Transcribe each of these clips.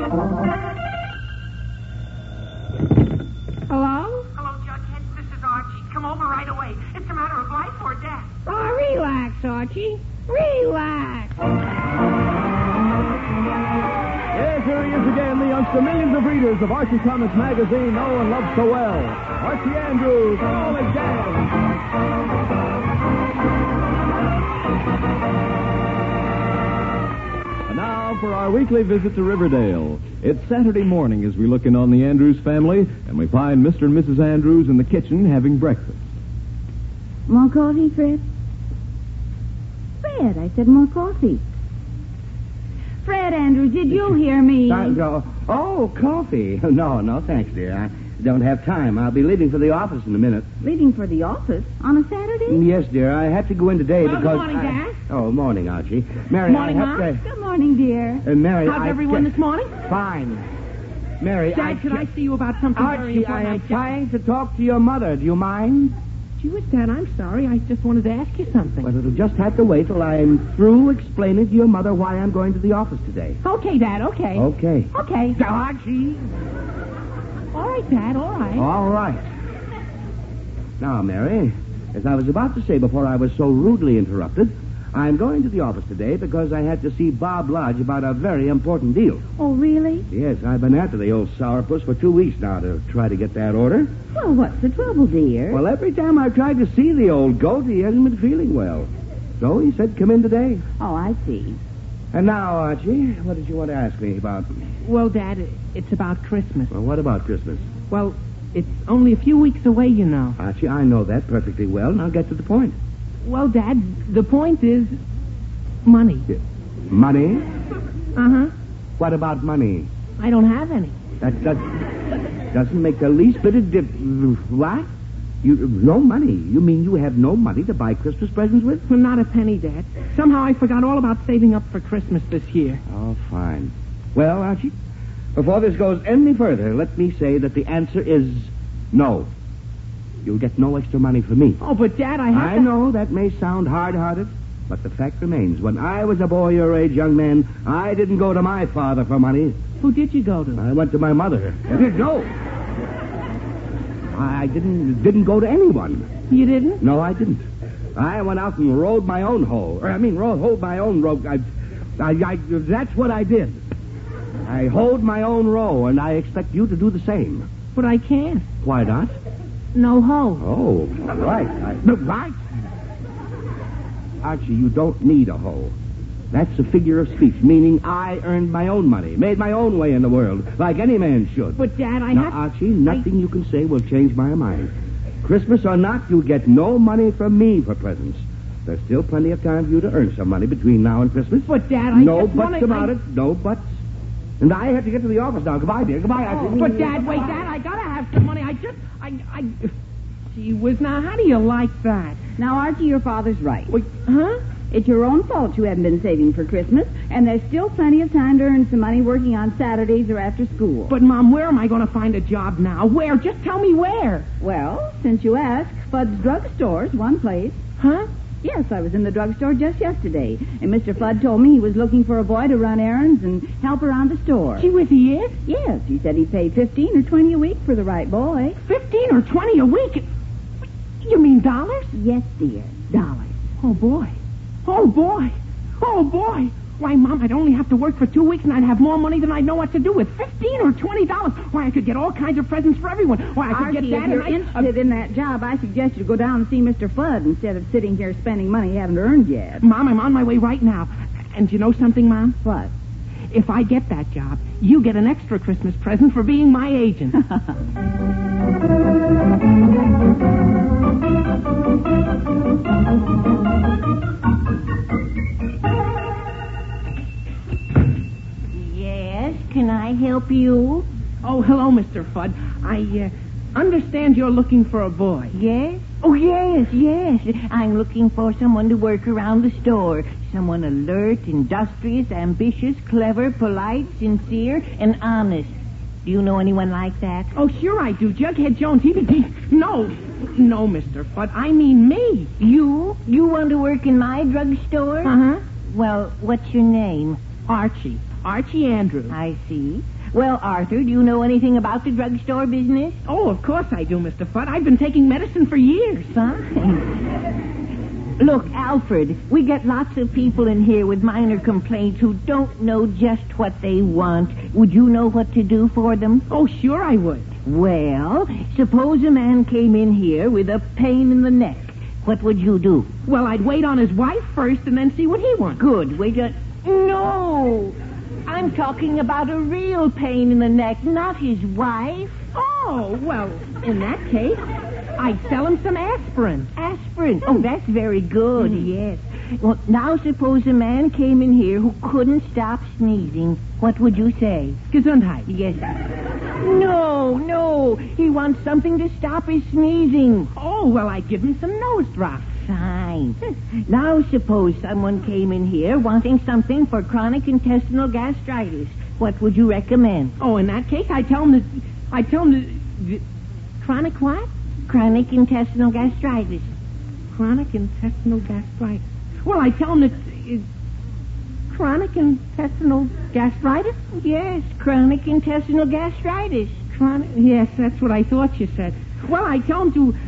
Hello? Hello, Jughead. This is Archie. Come over right away. It's a matter of life or death. Oh, relax, Archie. Relax. Yes, here he is again, the youngster millions of readers of Archie Comics magazine know and love so well. Archie Andrews, all again. And now for our weekly visit to Riverdale. It's Saturday morning as we look in on the Andrews family, and we find Mr. and Mrs. Andrews in the kitchen having breakfast. More coffee, Fred? Fred, I said more coffee. Fred Andrews, did you hear me? Oh, coffee. No, thanks, dear. I don't have time. I'll be leaving for the office in a minute. Leaving for the office on a Saturday? Yes, dear. I have to go in today because... Good morning, Dad. Oh, morning, Archie. Mary, Morning, I have Mom. to... Good morning, dear. Mary, How's everyone this morning? Fine. Mary, Dad, could I see you about something very Archie, I important? am trying to talk to your mother. Do you mind? Gee whiz, Dad, I'm sorry. I just wanted to ask you something. Well, it'll just have to wait till I'm through explaining to your mother why I'm going to the office today. Okay, Dad, okay. Okay. Okay. Archie. All right, Dad, all right. All right. Now, Mary, as I was about to say before I was so rudely interrupted, I'm going to the office today because I had to see Bob Lodge about a very important deal. Oh, really? Yes, I've been after the old sourpuss for 2 weeks now to try to get that order. Well, what's the trouble, dear? Well, every time I've tried to see the old goat, he hasn't been feeling well. So he said come in today. Oh, I see. And now, Archie, what did you want to ask me about? Well, Dad, it's about Christmas. Well, what about Christmas? Well, it's only a few weeks away, you know. Archie, I know that perfectly well. Now get to the point. Well, Dad, the point is money. Money? Uh-huh. What about money? I don't have any. That doesn't make the least bit of difference. What? No money? You mean you have no money to buy Christmas presents with? Well, not a penny, Dad. Somehow I forgot all about saving up for Christmas this year. Oh, fine. Well, Archie, before this goes any further, let me say that the answer is no. You'll get no extra money from me. Oh, but Dad, I know that may sound hard-hearted, but the fact remains. When I was a boy your age, young man, I didn't go to my father for money. Who did you go to? I went to my mother. No. I didn't go to anyone. You didn't? No, I didn't. I went out and rode my own hoe. Hoed my own rope. That's what I did. I hoed my own row, and I expect you to do the same. But I can't. Why not? No hoe. Oh, right. Right? Archie, you don't need a hoe. That's a figure of speech, meaning I earned my own money, made my own way in the world, like any man should. But, Dad, Now, Archie, nothing you can say will change my mind. Christmas or not, you'll get no money from me for presents. There's still plenty of time for you to earn some money between now and Christmas. But, Dad, No buts about it. No buts. And I have to get to the office now. Goodbye, dear. Goodbye, Archie. But, Dad, wait, Dad, I gotta have some money. Gee whiz, now, how do you like that? Now, Archie, your father's right. Wait, huh? It's your own fault you haven't been saving for Christmas, and there's still plenty of time to earn some money working on Saturdays or after school. But, Mom, where am I going to find a job now? Where? Just tell me where. Well, since you ask, Fudd's Drugstore's one place. Huh? Yes, I was in the drugstore just yesterday, and Mr. Fudd told me he was looking for a boy to run errands and help around the store. Gee whiz, he is? Yes, he said he'd pay $15 or $20 a week for the right boy. 15 or 20 a week? You mean dollars? Yes, dear, dollars. Oh, boy. Oh, boy. Oh, boy. Why, Mom, I'd only have to work for 2 weeks and I'd have more money than I'd know what to do with. $15 or $20. Why, I could get all kinds of presents for everyone. Why, I could Archie, get that if you're and interested in that job, I suggest you go down and see Mr. Fudd instead of sitting here spending money you haven't earned yet. Mom, I'm on my way right now. And you know something, Mom? What? If I get that job, you get an extra Christmas present for being my agent. Yes, can I help you? Oh, hello, Mr. Fudd. I understand you're looking for a boy. Yes? Oh, yes. I'm looking for someone to work around the store. Someone alert, industrious, ambitious, clever, polite, sincere, and honest. Do you know anyone like that? Oh, sure I do. Jughead Jones, No, Mr. Fudd. I mean me. You? You want to work in my drugstore? Uh-huh. Well, what's your name? Archie Andrews. I see. Well, Arthur, do you know anything about the drugstore business? Oh, of course I do, Mr. Fudd. I've been taking medicine for years. Fine. Look, Alfred, we get lots of people in here with minor complaints who don't know just what they want. Would you know what to do for them? Oh, sure I would. Well, suppose a man came in here with a pain in the neck. What would you do? Well, I'd wait on his wife first and then see what he wants. Good. No! I'm talking about a real pain in the neck, not his wife. Oh, well, in that case, I'd sell him some aspirin. Aspirin? Oh, that's very good, yes. Well, now suppose a man came in here who couldn't stop sneezing. What would you say? Gesundheit. Yes. No. He wants something to stop his sneezing. Oh, well, I'd give him some nose drops. Fine. Now suppose someone came in here wanting something for chronic intestinal gastritis. What would you recommend? Oh, in that case, I'd tell him the chronic what? Chronic intestinal gastritis. Chronic intestinal gastritis. Well, I tell him that chronic intestinal gastritis? Yes, chronic intestinal gastritis. Yes, that's what I thought you said. Well, I tell him to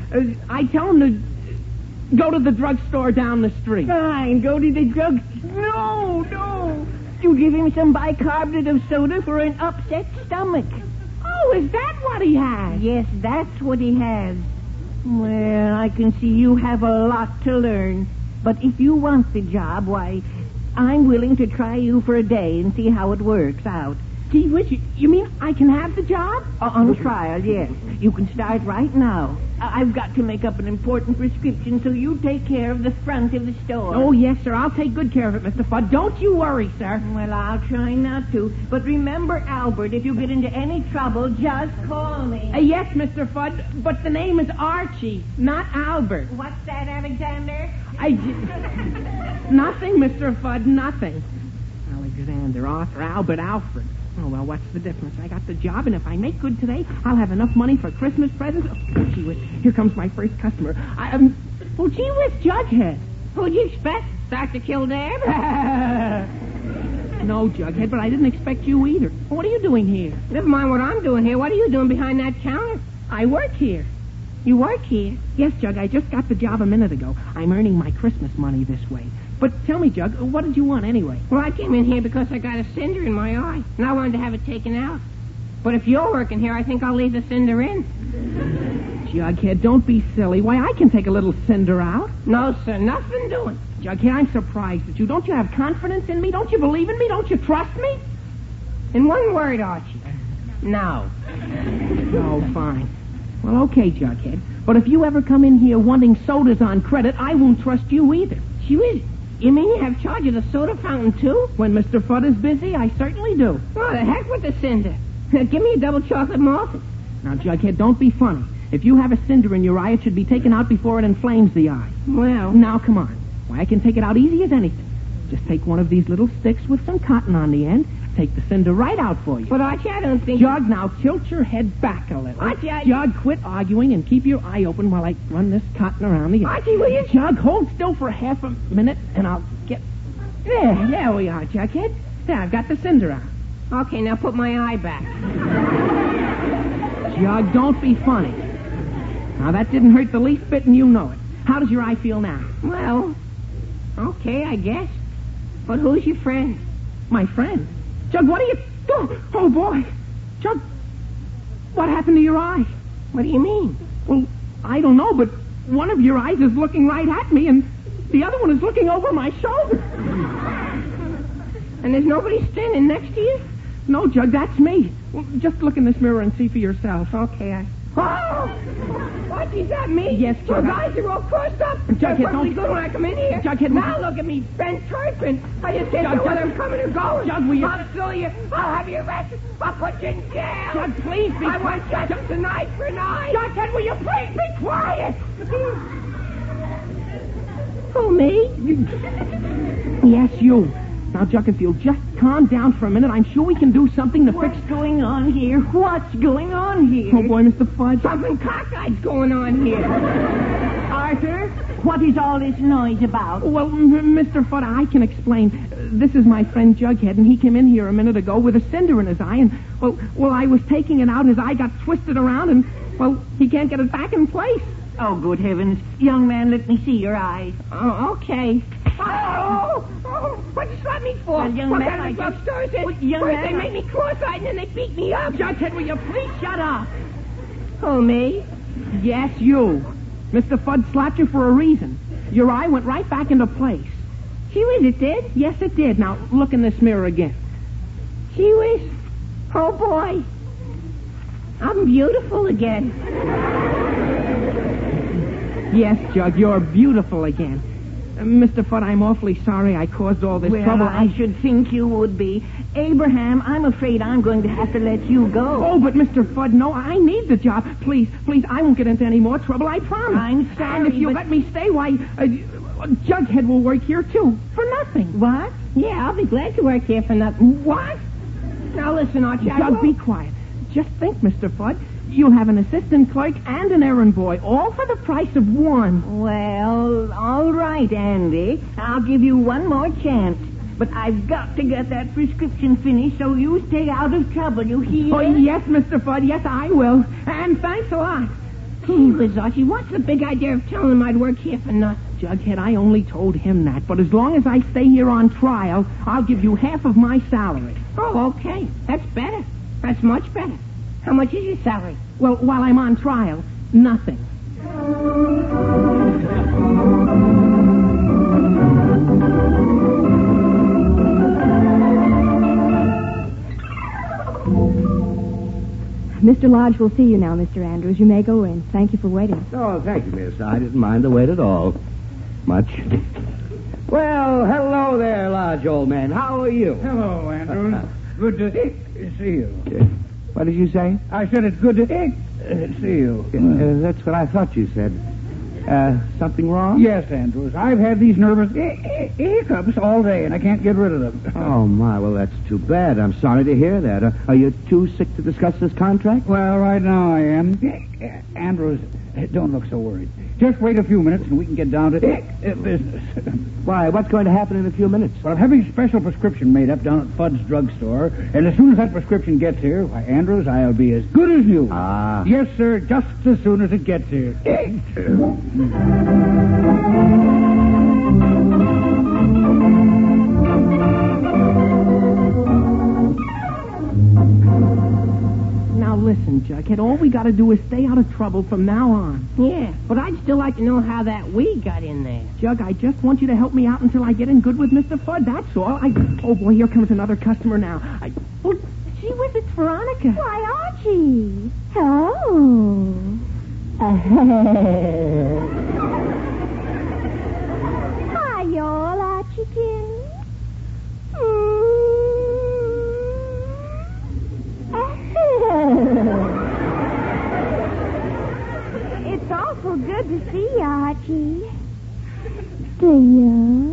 go to the drugstore down the street. Fine, go to the drug. No. You give him some bicarbonate of soda for an upset stomach. Oh, is that what he has? Yes, that's what he has. Well, I can see you have a lot to learn. But if you want the job, why, I'm willing to try you for a day and see how it works out. Gee whiz, you mean I can have the job? On trial, yes. You can start right now. I've got to make up an important prescription, so you take care of the front of the store. Oh, yes, sir. I'll take good care of it, Mr. Fudd. Don't you worry, sir. Well, I'll try not to. But remember, Albert, if you get into any trouble, just call me. Yes, Mr. Fudd, but the name is Archie, not Albert. What's that, Alexander? Nothing, Mr. Fudd, nothing. Alexander, Arthur, Albert, Alfred. Oh, well, what's the difference? I got the job, and if I make good today, I'll have enough money for Christmas presents. Oh, gee whiz, here comes my first customer. Oh, gee whiz, Jughead. Who'd you expect? Dr. Kildare? No, Jughead, but I didn't expect you either. What are you doing here? Never mind what I'm doing here. What are you doing behind that counter? I work here. You work here? Yes, Jug, I just got the job a minute ago. I'm earning my Christmas money this way. But tell me, Jug, what did you want anyway? Well, I came in here because I got a cinder in my eye, and I wanted to have it taken out. But if you're working here, I think I'll leave the cinder in. Jughead, don't be silly. Why, I can take a little cinder out. No, sir, nothing doing. Jughead, I'm surprised at you. Don't you have confidence in me? Don't you believe in me? Don't you trust me? In one word, Archie. No. Oh, fine. Well, okay, Jughead. But if you ever come in here wanting sodas on credit, I won't trust you either. Gee whiz, you mean you have charge of the soda fountain, too? When Mr. Fudd is busy, I certainly do. Oh, the heck with the cinder. Give me a double chocolate malted. Now, Jughead, don't be funny. If you have a cinder in your eye, it should be taken out before it inflames the eye. Well, Now, come on. Why, I can take it out easy as anything. Just take one of these little sticks with some cotton on the end. Take the cinder right out for you. but Archie, I don't think... Jug, now tilt your head back a little. Archie, Jug, quit arguing and keep your eye open while I run this cotton around the end. Archie, will you... Jug, hold still for half a minute, and I'll get... There we are, Jughead. There, I've got the cinder out. Okay, now put my eye back. Jug, don't be funny. Now, that didn't hurt the least bit, and you know it. How does your eye feel now? Well, okay, I guess. But who's your friend? My friend. Jug, what are you... Oh, boy. Jug, what happened to your eye? What do you mean? Well, I don't know, but one of your eyes is looking right at me, and the other one is looking over my shoulder. And there's nobody standing next to you? No, Jug, that's me. Well, just look in this mirror and see for yourself. Okay, Oh! Archie, is that me? Yes, Jug. Your eyes are all crossed up. Jughead, They're don't- good when I come in here. Jughead, now look at me, bent turpin. I just can't Jug, know whether Jug- I'm coming or going. Jug, will you- I'll sue you. I'll have you arrested. I'll put you in jail. Jug, please be... I want justice tonight for night. Jughead, will you please be quiet? Who, me? Yes, you. Now, Jug, if you'll just calm down for a minute, I'm sure we can do something to fix... What's going on here? What's going on here? Oh, boy, Mr. Fudge. Something cockeyed's going on here. Arthur? What is all this noise about? Well, Mr. Fudd, I can explain. This is my friend Jughead, and he came in here a minute ago with a cinder in his eye, and, well, I was taking it out, and his eye got twisted around, and, well, he can't get it back in place. Oh, good heavens. Young man, let me see your eyes. Oh, okay. Oh, what you slap me for? Well, young what man, kind of I drugstore is it? Well, young First man, they made me cross-eyed, and then they beat me up. Jughead, will you please shut up? Oh, me? Yes, you. Mr. Fudd slapped you for a reason. Your eye went right back into place. Gee whiz, it did? Yes, it did. Now, look in this mirror again. Gee whiz. Oh, boy. I'm beautiful again. Yes, Jug, you're beautiful again. Mr. Fudd, I'm awfully sorry I caused all this Well, trouble. I should think you would be. Abraham, I'm afraid I'm going to have to let you go. Oh, but Mr. Fudd, no, I need the job. Please, I won't get into any more trouble, I promise. I'm sorry, And if you but- let me stay, why, Jughead will work here, too, for nothing. What? Yeah, I'll be glad to work here for nothing. What? Now, listen, Archie, I Jug, won't- be quiet. Just think, Mr. Fudd. You'll have an assistant clerk and an errand boy, all for the price of one. Well, all right, Andy. I'll give you one more chance. But I've got to get that prescription finished so you stay out of trouble, you hear? Oh, yes, Mr. Fudd, yes, I will. And thanks a lot. Gee whiz, Archie, what's the big idea of telling him I'd work here for nothing? Jughead, I only told him that, but as long as I stay here on trial, I'll give you half of my salary. Oh, okay. That's better. That's much better. How much is your salary? Well, while I'm on trial, nothing. Mr. Lodge will see you now, Mr. Andrews. You may go in. Thank you for waiting. Oh, thank you, miss. I didn't mind the wait at all. Much. Well, hello there, Lodge, old man. How are you? Hello, Andrews. Good to see you. What did you say? I said it's good to see you. That's what I thought you said. Something wrong? Yes, Andrews. I've had these nervous hiccups all day, and I can't get rid of them. Oh, my. Well, that's too bad. I'm sorry to hear that. Are you too sick to discuss this contract? Well, right now I am. Andrews, don't look so worried. Just wait a few minutes, and we can get down to business. Why, what's going to happen in a few minutes? Well, I'm having a special prescription made up down at Fudd's drugstore, and as soon as that prescription gets here, why, Andrews, I'll be as good as new. Ah. Yes, sir, just as soon as it gets here. Now listen, Jughead, all we got to do is stay out of trouble from now on. Yeah, but I'd still like to know how that weed got in there. Jug, I just want you to help me out until I get in good with Mr. Fudd, that's all. Oh, boy, here comes another customer now. Oh, gee whiz, it's Veronica. Why, Archie. Hello. Hi, y'all, Archie-kin. It's awful good to see you, Archie. Do you?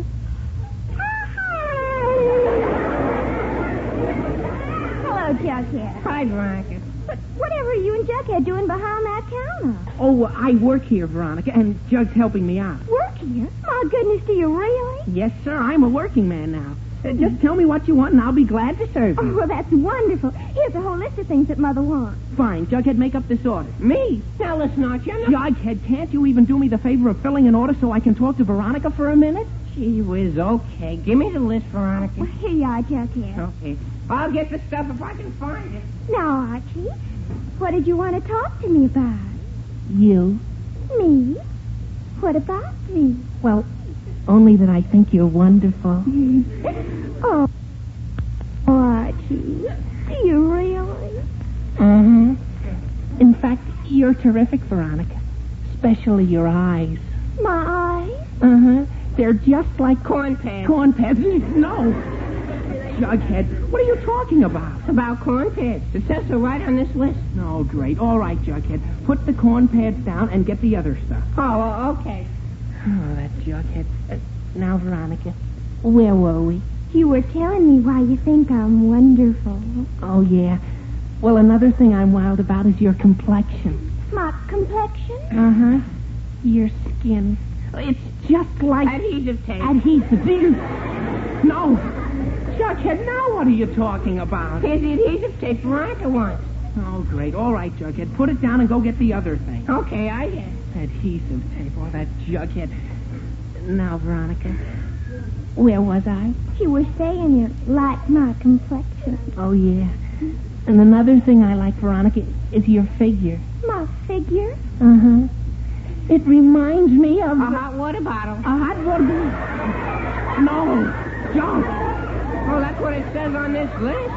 Hello, Jughead. Hi, Veronica. But whatever are you and Jughead doing behind that counter? Oh, I work here, Veronica, and Jug's helping me out. Work here? My goodness, do you really? Yes, sir, I'm a working man now. Just tell me what you want, and I'll be glad to serve Oh, you. well, that's wonderful. Here's a whole list of things that Mother wants. Fine, Jughead, make up this order. Me? Now, listen, Archie, I'm not... Jughead, can't you even do me the favor of filling an order so I can talk to Veronica for a minute? Gee whiz, okay. Give me the list, Veronica. Well, here you are, Jughead. Okay. I'll get the stuff if I can find it. Now, Archie, what did you want to talk to me about? You? Me? What about me? Well, only that I think you're wonderful. Oh, Archie, do you really? Mm-hmm. In fact, you're terrific, Veronica. Especially your eyes. My eyes? Uh-huh. They're just like Corn pads. corn pads. No. Jughead, what are you talking about? About corn pads. It says so right on this list. Oh, great. All right, Jughead. Put the corn pads down and get the other stuff. Oh, well, okay. Oh, that Jughead. Now, Veronica, where were we? You were telling me why you think I'm wonderful. Oh, yeah. Well, another thing I'm wild about is your complexion. My complexion? Uh-huh. Your skin. It's just like... Adhesive tape. Adhesive. No. Jughead, now what are you talking about? Here's the adhesive tape Veronica wants. Oh, great. All right, Jughead. Put it down and go get the other thing. Okay, I guess. Adhesive tape. Oh, that Jughead. Now, Veronica, where was I? You were saying you like my complexion. Oh, yeah. And another thing I like, Veronica, is your figure. My figure? Uh-huh. It reminds me of... A hot water bottle. A hot water bottle? No. Jug. Oh, that's what it says on this list.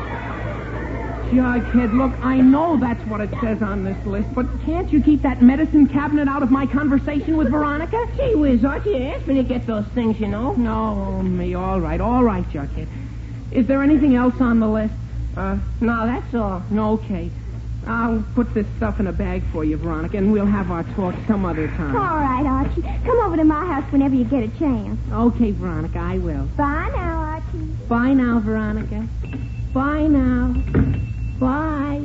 Jughead, look, I know that's what it says on this list, but can't you keep that medicine cabinet out of my conversation with Veronica? Gee whiz, Archie asked me to get those things, you know. No, me. All right, Jughead. Is there anything else on the list? No, that's all. No, okay. I'll put this stuff in a bag for you, Veronica, and we'll have our talk some other time. All right, Archie. Come over to my house whenever you get a chance. Okay, Veronica, I will. Bye now, Archie. Bye now, Veronica. Bye now. Bye.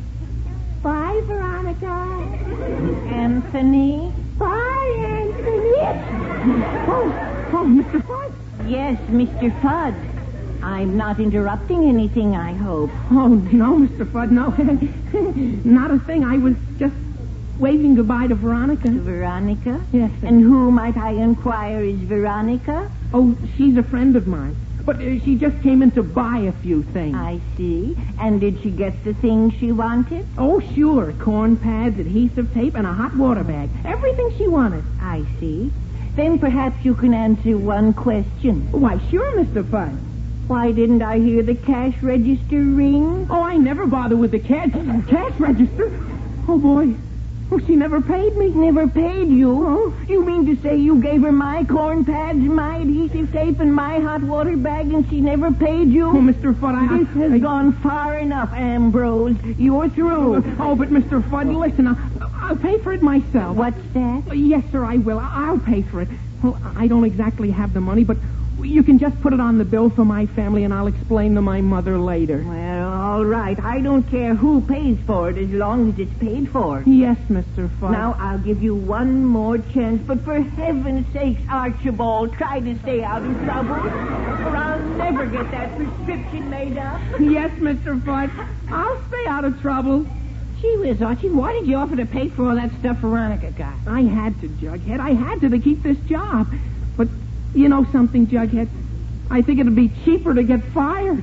Bye, Veronica. Anthony? Bye, Anthony. Oh, Mr. Fudd. Yes, Mr. Fudd. I'm not interrupting anything, I hope. Oh, no, Mr. Fudd, no. Not a thing. I was just waving goodbye to Veronica. Veronica? Yes. And who, might I inquire, is Veronica? Oh, she's a friend of mine. But she just came in to buy a few things. I see. And did she get the things she wanted? Oh, sure. Corn pads, adhesive tape, and a hot water bag. Everything she wanted. I see. Then perhaps you can answer one question. Why, sure, Mr. Fudd. Why didn't I hear the cash register ring? Oh, I never bother with the cash register. Oh, boy. Oh, she never paid me. Never paid you? Oh. You mean to say you gave her my corn pads, my adhesive tape, and my hot water bag, and she never paid you? Oh, Mr. Fudd, This has gone far enough, Ambrose. You're through. Oh, but Mr. Fudd, listen, I'll pay for it myself. What's that? Yes, sir, I will. I'll pay for it. Well, I don't exactly have the money, but you can just put it on the bill for my family, and I'll explain to my mother later. Well, all right. I don't care who pays for it as long as it's paid for. Yes, Mr. Fudd. Now, I'll give you one more chance, but for heaven's sakes, Archibald, try to stay out of trouble, or I'll never get that prescription made up. Yes, Mr. Fudd. I'll stay out of trouble. Gee whiz, Archie, why did you offer to pay for all that stuff Veronica got? I had to, Jughead. I had to keep this job. But you know something, Jughead? I think it'd be cheaper to get fired.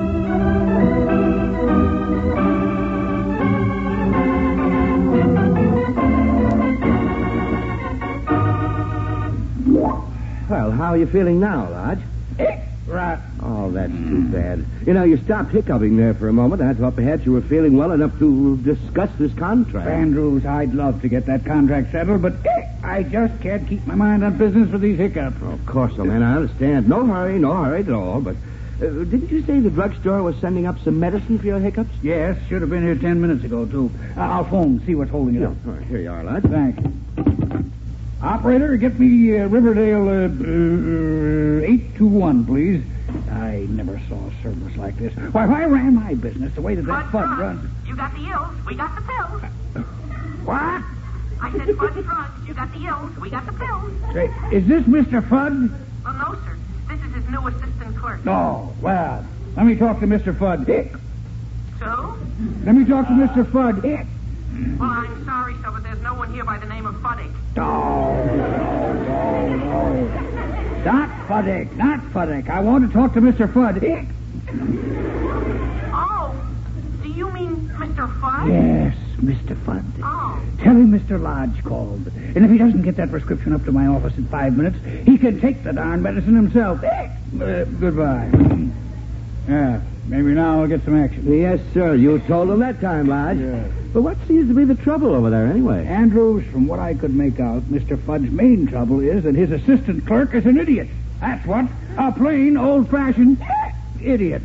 Well, how are you feeling now, Lodge? Right. Oh, that's too bad. You know, you stopped hiccuping there for a moment. I thought perhaps you were feeling well enough to discuss this contract. Andrews, I'd love to get that contract settled, but I just can't keep my mind on business with these hiccups. Oh, of course, old man, I understand. No hurry at all. But didn't you say the drugstore was sending up some medicine for your hiccups? Yes, should have been here 10 minutes ago, too. I'll phone, see what's holding it up. All right, here you are, Lodge. Thanks. Operator, get me Riverdale 821, please. I never saw a service like this. Why, if I ran my business the way that Fudd runs... You got the ills, we got the pills. What? I said Fudd Drugs, you got the ills, we got the pills. Say, is this Mr. Fudd? Well, no, sir. This is his new assistant clerk. Oh, well, let me talk to Mr. Fudd. So? Let me talk to Mr. Fudd. Well, I'm sorry, sir, but there's no one here by the name of Fuddick. No. Not Fuddick. I want to talk to Mr. Fudd. Oh, do you mean Mr. Fudd? Yes, Mr. Fudd. Oh. Tell him Mr. Lodge called. And if he doesn't get that prescription up to my office in 5 minutes, he can take the darn medicine himself. Goodbye. Yeah, maybe now I'll get some action. Yes, sir. You told him that time, Lodge. Yeah. But what seems to be the trouble over there, anyway? Andrews, from what I could make out, Mr. Fudd's main trouble is that his assistant clerk is an idiot. That's what. A plain, old-fashioned idiot.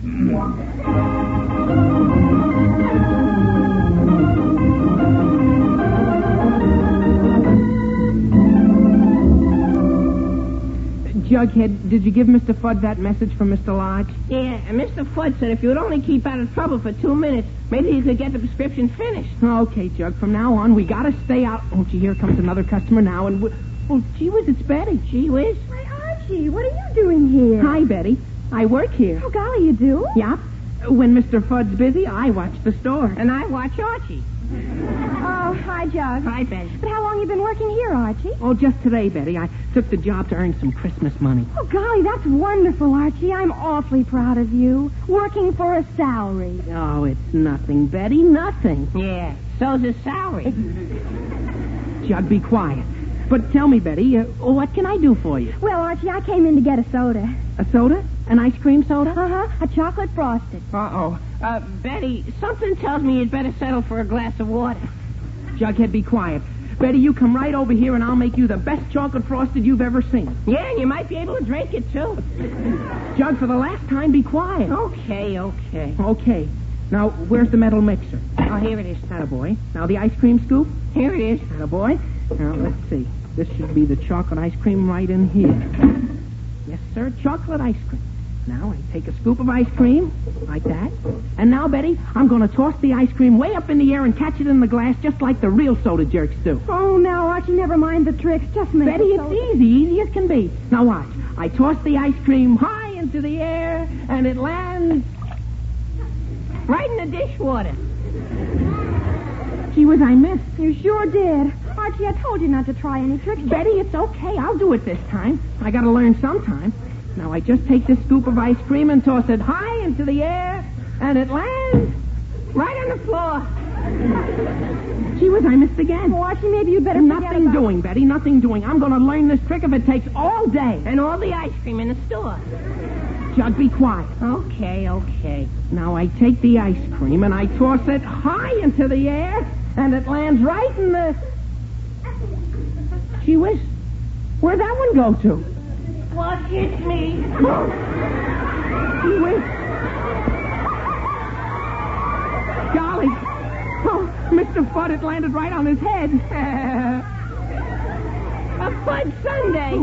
Jughead, did you give Mr. Fudd that message from Mr. Lodge? Yeah, and Mr. Fudd said if you would only keep out of trouble for 2 minutes, maybe you could get the prescription finished. Okay, Jug, from now on, we gotta stay out. Oh, gee, here comes another customer now, and Oh, gee whiz, it's Betty. Gee whiz. Why, Archie, what are you doing here? Hi, Betty. I work here. Oh, golly, you do? Yep. When Mr. Fudd's busy, I watch the store. And I watch Archie. Oh, hi, Jug. Hi, Betty. But how long have you been working here, Archie? Oh, just today, Betty. I took the job to earn some Christmas money. Oh, golly, that's wonderful, Archie. I'm awfully proud of you. Working for a salary. Oh, it's nothing, Betty, nothing. Yeah, so's his salary. Jug, be quiet. But tell me, Betty, what can I do for you? Well, Archie, I came in to get a soda. A soda? An ice cream soda? Uh-huh, a chocolate frosted. Uh-oh. Betty, something tells me you'd better settle for a glass of water. Jughead, be quiet. Betty, you come right over here and I'll make you the best chocolate frosted you've ever seen. Yeah, and you might be able to drink it, too. Jug, for the last time, be quiet. Okay. Okay. Now, where's the metal mixer? Oh, here it is. Attaboy. Now, the ice cream scoop? Here it is. Attaboy. Now, let's see. This should be the chocolate ice cream right in here. Yes, sir, chocolate ice cream. Now, I take a scoop of ice cream, like that. And now, Betty, I'm going to toss the ice cream way up in the air and catch it in the glass just like the real soda jerks do. Oh, now, Archie, never mind the tricks. Just make Betty, it it's easy as can be. Now, watch. I toss the ice cream high into the air, and it lands right in the dishwater. Gee whiz, I missed. You sure did. Archie, I told you not to try any tricks. Betty, it's okay. I'll do it this time. I got to learn sometime. Now, I just take this scoop of ice cream and toss it high into the air, and it lands right on the floor. Gee whiz, I missed again. Oh, Archie, maybe you'd better forget Nothing doing, Betty, nothing doing. I'm going to learn this trick if it takes all day. And all the ice cream in the store. Jug, be quiet. Okay. Now, I take the ice cream and I toss it high into the air, and it lands right in the... Gee whiz, where'd that one go to? What hit me? Gee whiz. Golly. Oh, Mr. Fudd, it landed right on his head. A Fudd Sunday.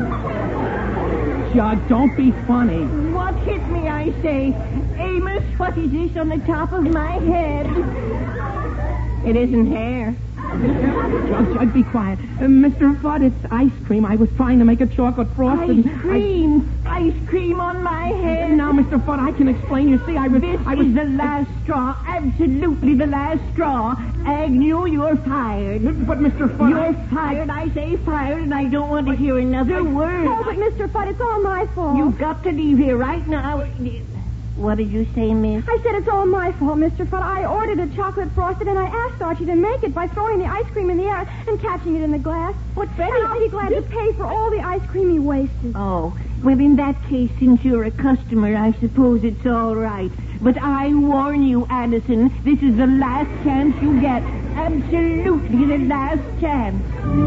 Jug, don't be funny. What hit me, I say? Amos, what is this on the top of my head? It isn't hair. Jug, be quiet. Mr. Fudd, it's ice cream. I was trying to make a chocolate frosted. Ice cream. Ice cream on my head. Now, Mr. Fudd, I can explain. You see, This is the last straw. Absolutely the last straw. Agnew, you're fired. But, Mr. Fudd... You're fired. I say fired, and I don't want to hear another word. Oh, but Mr. Fudd, it's all my fault. You've got to leave here right now. What did you say, miss? I said it's all my fault, Mr. Fudd. I ordered a chocolate frosted, and I asked Archie to make it by throwing the ice cream in the air and catching it in the glass. What, Betty? And I'll be glad to pay for all the ice cream he wasted. Oh, well, in that case, since you're a customer, I suppose it's all right. But I warn you, Addison, this is the last chance you get. Absolutely the last chance.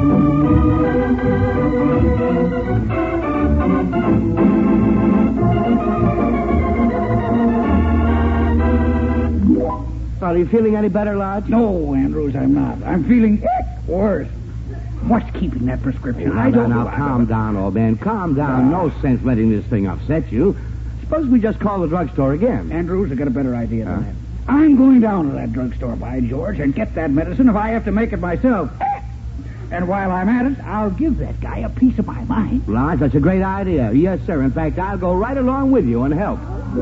Are you feeling any better, Lodge? No, Andrews, I'm not. I'm feeling worse. What's keeping that prescription? I don't know. Calm down, old man. Calm down. No sense letting this thing upset you. Suppose we just call the drugstore again. Andrews, I got a better idea than that. I'm going down to that drugstore, by George, and get that medicine if I have to make it myself. And while I'm at it, I'll give that guy a piece of my mind. Lodge, that's a great idea. Yes, sir. In fact, I'll go right along with you and help.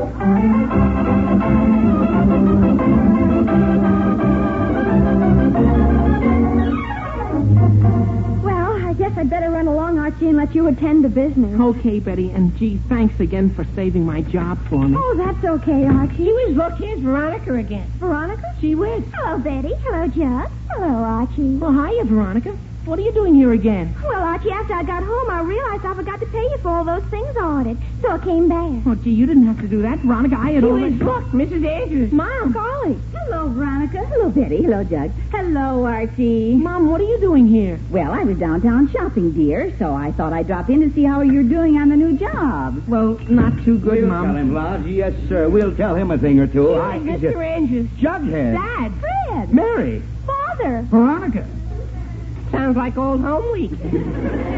Well, I guess I'd better run along, Archie, and let you attend to business. Okay, Betty, and gee, thanks again for saving my job for me. Oh, that's okay, Archie. Look, here's Veronica again. Veronica? Gee whiz. Hello, Betty. Hello, Jug. Hello, Archie. Well, hiya, Veronica. What are you doing here again? Well, Archie, after I got home, I realized I forgot to pay you for all those things I ordered. So I came back. Oh, gee, you didn't have to do that, Veronica. I had already... Look, Mrs. Andrews. Mom. Golly. Hello, Veronica. Hello, Betty. Hello, Jug. Hello, Archie. Mom, what are you doing here? Well, I was downtown shopping, dear, so I thought I'd drop in to see how you're doing on the new job. Well, not too good, We'll Mom. tell him, Lodge. Yes, sir. We'll tell him a thing or two. Mr. Andrews. Jughead. Dad. Fred. Mary. Father. Veronica. Sounds like old home week.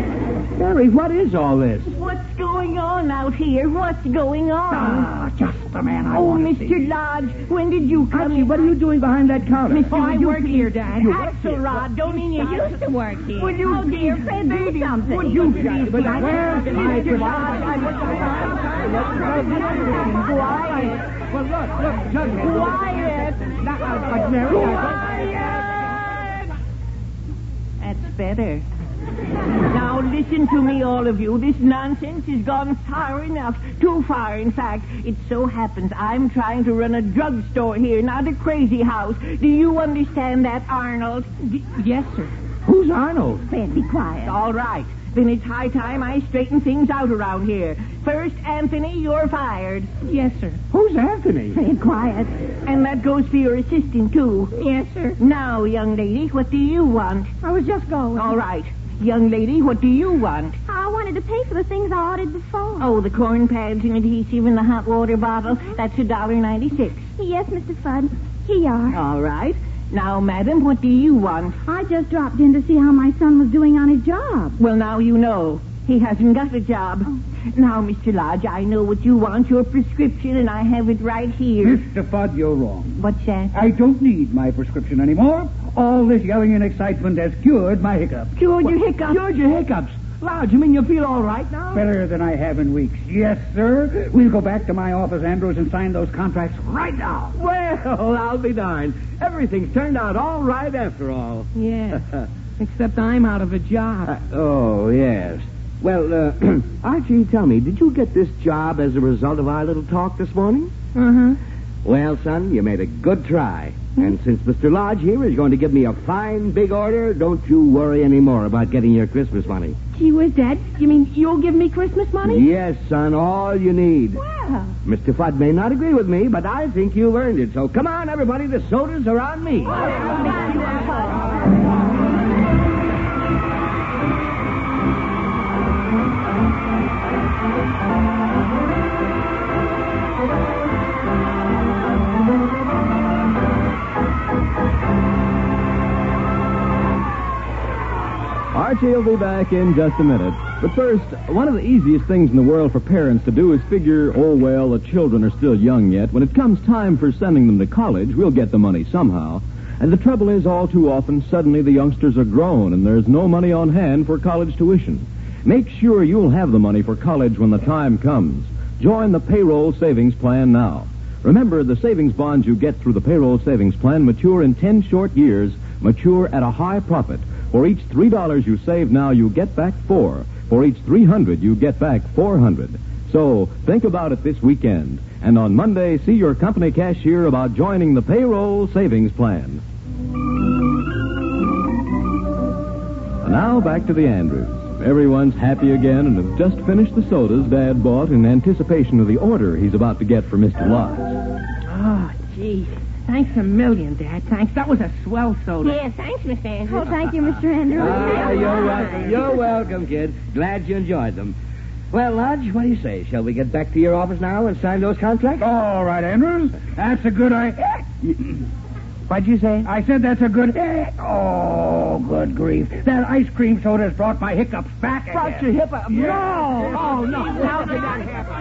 Mary, what is all this? What's going on out here? What's going on? Just the man I Oh, want to see. Mr. Lodge, when did you come Archie, in? what are you doing behind that counter? Oh, I work here, Dad. Axelrod, don't mean you used to work here. Would you, dear Fred, do something? Would you please But be where's my Mr. Lodge? Quiet. Well, look, Judge. Quiet. Quiet. That's better. Now listen to me, all of you. This nonsense has gone far enough. Too far, in fact. It so happens I'm trying to run a drugstore here, not a crazy house. Do you understand that, Arnold? Yes, sir. Who's Arnold? Fred, be quiet. All right. Then it's high time I straighten things out around here. First, Anthony, you're fired. Yes, sir. Who's Anthony? Fred, quiet. And that goes for your assistant, too. Yes, sir. Now, young lady, what do you want? I was just going. All right. Young lady, what do you want? I wanted to pay for the things I ordered before. Oh, the corn pads and adhesive in the hot water bottle. That's $1.96. Yes, Mr. Fudd. Here you are. All right. Now, madam, what do you want? I just dropped in to see how my son was doing on his job. Well, now you know. He hasn't got a job. Oh. Now, Mr. Lodge, I know what you want, your prescription, and I have it right here. Mr. Fudd, you're wrong. What's that? I don't need my prescription anymore. All this yelling and excitement has cured my hiccups. Cured your hiccup. Cured your hiccups. Lodge, you mean you feel all right now? Better than I have in weeks. Yes, sir. We'll go back to my office, Andrews, and sign those contracts right now. Well, I'll be darned. Everything's turned out all right after all. Yeah. Except I'm out of a job. Oh, yes. Well, Archie, tell me, did you get this job as a result of our little talk this morning? Uh-huh. Well, son, you made a good try. And since Mr. Lodge here is going to give me a fine big order, don't you worry any more about getting your Christmas money. Gee whiz, Dad. You mean you'll give me Christmas money? Yes, son, all you need. Well, Mr. Fudd may not agree with me, but I think you've earned it. So come on, everybody, the sodas are on me. Archie will be back in just a minute. But first, one of the easiest things in the world for parents to do is figure, oh, well, the children are still young yet. When it comes time for sending them to college, we'll get the money somehow. And the trouble is, all too often, suddenly the youngsters are grown and there's no money on hand for college tuition. Make sure you'll have the money for college when the time comes. Join the payroll savings plan now. Remember, the savings bonds you get through the payroll savings plan mature in 10 short years, mature at a high profit. For each $3 you save now, you get back $4. For each $300, you get back $400. So think about it this weekend. And on Monday, see your company cashier about joining the payroll savings plan. And now back to the Andrews. Everyone's happy again and have just finished the sodas Dad bought in anticipation of the order he's about to get for Mr. Lodge. Oh, gee. Thanks a million, Dad. Thanks. That was a swell soda. Yeah, thanks, Mr. Andrews. Oh, thank you, Mr. Andrews. You're welcome. You're welcome, kid. Glad you enjoyed them. Well, Lodge, what do you say? Shall we get back to your office now and sign those contracts? All right, Andrews. That's a good idea. What'd you say? I said that's a good... Oh, good grief. That ice cream soda has brought my hiccups back again. Brought your hiccups? Yeah. No. Oh, no. How did that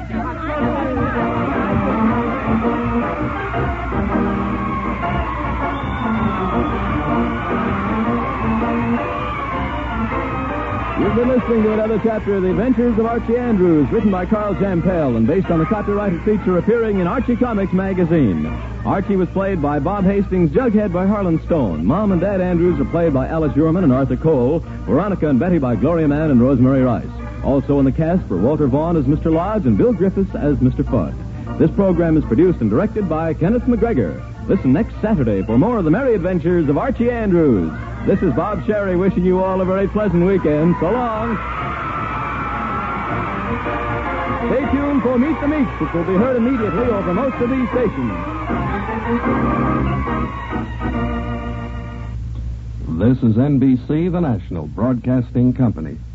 You've been listening to another chapter of The Adventures of Archie Andrews, written by Carl Jampel and based on the copyrighted feature appearing in Archie Comics magazine. Archie was played by Bob Hastings, Jughead by Harlan Stone. Mom and Dad Andrews are played by Alice Urman and Arthur Cole. Veronica and Betty by Gloria Mann and Rosemary Rice. Also in the cast were Walter Vaughn as Mr. Lodge and Bill Griffiths as Mr. Fudd. This program is produced and directed by Kenneth McGregor. Listen next Saturday for more of the merry adventures of Archie Andrews. This is Bob Sherry wishing you all a very pleasant weekend. So long. Stay tuned for Meet the Meeks, which will be heard immediately over most of these stations. This is NBC, the national broadcasting company.